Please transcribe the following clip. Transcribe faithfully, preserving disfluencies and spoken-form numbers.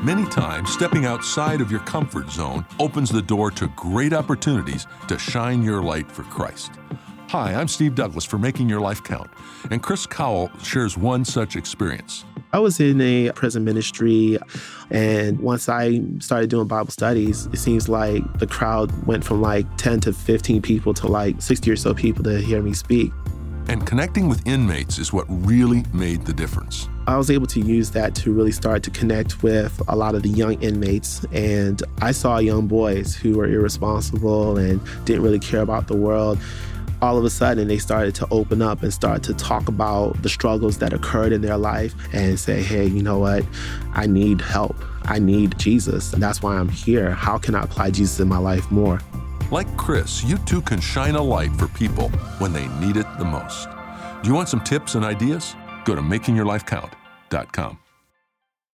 Many times, stepping outside of your comfort zone opens the door to great opportunities to shine your light for Christ. Hi, I'm Steve Douglas for Making Your Life Count, and Chris Cowell shares one such experience. I was in a prison ministry, and once I started doing Bible studies, it seems like the crowd went from like ten to fifteen people to like sixty or so people to hear me speak. And connecting with inmates is what really made the difference. I was able to use that to really start to connect with a lot of the young inmates. And I saw young boys who were irresponsible and didn't really care about the world. All of a sudden, they started to open up and start to talk about the struggles that occurred in their life and say, hey, you know what? I need help. I need Jesus. And that's why I'm here. How can I apply Jesus in my life more? Like Chris, you too can shine a light for people when they need it the most. Do you want some tips and ideas? Go to making your life count dot com.